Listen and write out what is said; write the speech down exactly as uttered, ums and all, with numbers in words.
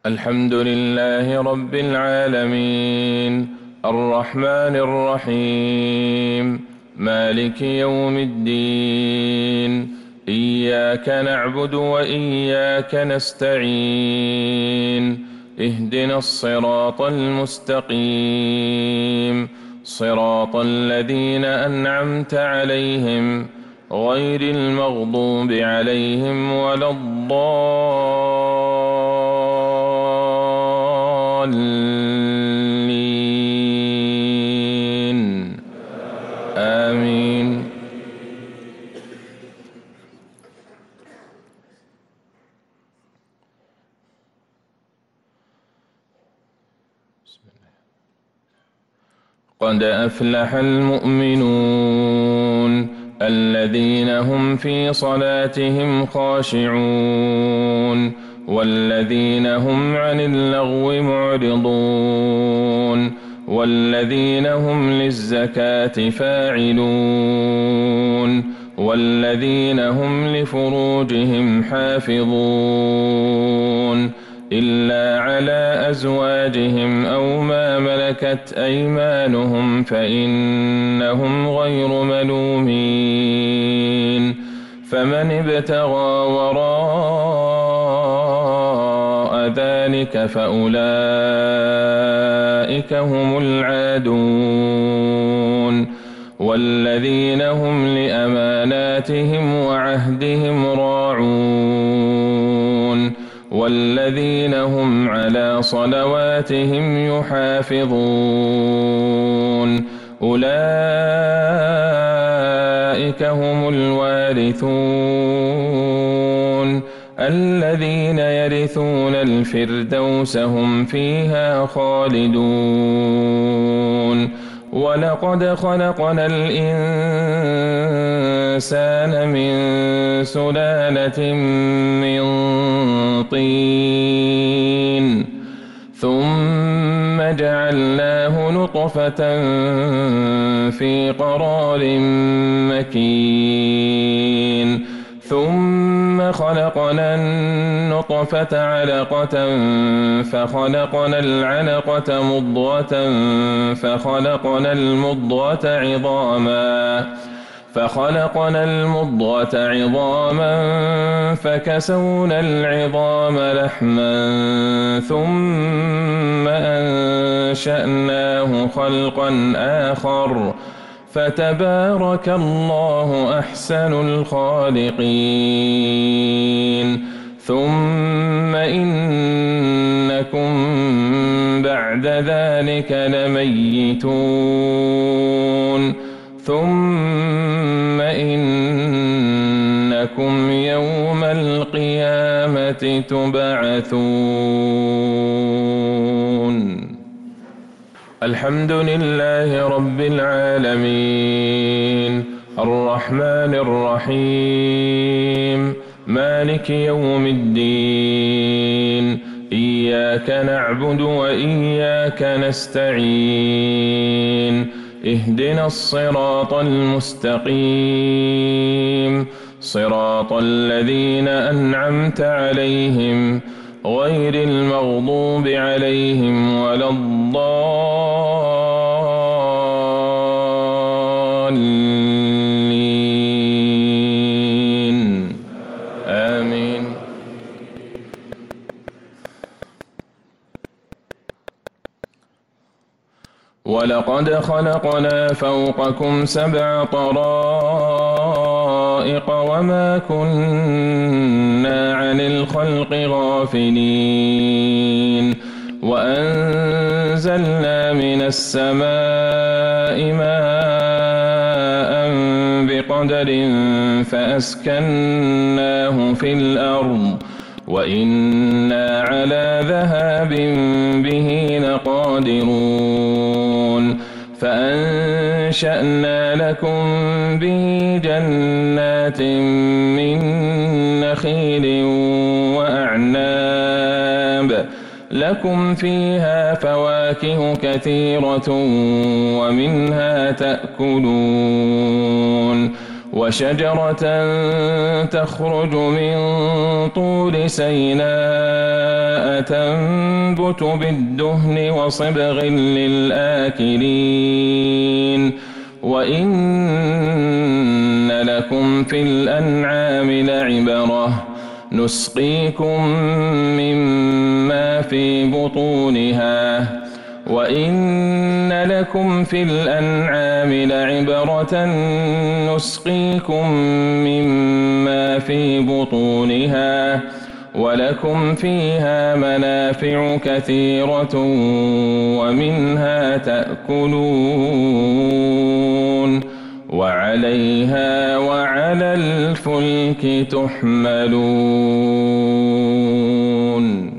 الحمد لله رب العالمين الرحمن الرحيم مالك يوم الدين إياك نعبد وإياك نستعين اهدنا الصراط المستقيم صراط الذين أنعمت عليهم غير المغضوب عليهم ولا الضالين آمين. قد أفلح المؤمنون الذين هم في صلاتهم خاشعون والذين هم عن اللغو معرضون والذين هم للزكاة فاعلون والذين هم لفروجهم حافظون إلا على أزواجهم أو ما ملكت أيمانهم فإنهم غير ملومين فمن ابتغى وراء ذلك فأولئك هم العادون والذين هم لأماناتهم وعهدهم راعون والذين هم على صلواتهم يحافظون أولئك هم الوارثون الذين يرثون الفردوس هم فيها خالدون ولقد خلقنا الإنسان من سلالة من طين ثم جعلناه نطفة في قرار مكين ثم خلقنا النطفة علقة فخلقنا العلقة مضغة فخلقنا المضغة عظاما فخلقنا المضغة عظاما فكسونا العظام لحما ثم أنشأناه خلقا آخر فتبارك الله أحسن الخالقين ثم إنكم بعد ذلك لميتون ثم إنكم يوم القيامة تبعثون. الحمد لله رب العالمين الرحمن الرحيم مالك يوم الدين إياك نعبد وإياك نستعين اهدنا الصراط المستقيم صراط الذين أنعمت عليهم غير المغضوب عليهم ولا الضالين آمين. ولقد خلقنا فوقكم سبع طرائق وما كنا عن الخلق غافلين وأنزلنا من السماء ماء بقدر فأسكناه في الأرض وإنا على ذهاب به لقادرون فأنشأنا لكم به جنات من نخيل وأعناب لكم فيها فواكه كثيرة ومنها تأكلون وشجرة تخرج من طور سيناء تنبت بالدهن وصبغ للآكلين وإن لكم في الأنعام لعبرة نسقيكم مما في بطونها وإن لكم في الأنعام لعبرة نسقيكم مما في بطونها ولكم فيها منافع كثيرة ومنها تأكلون وعليها وعلى الفلك تحملون.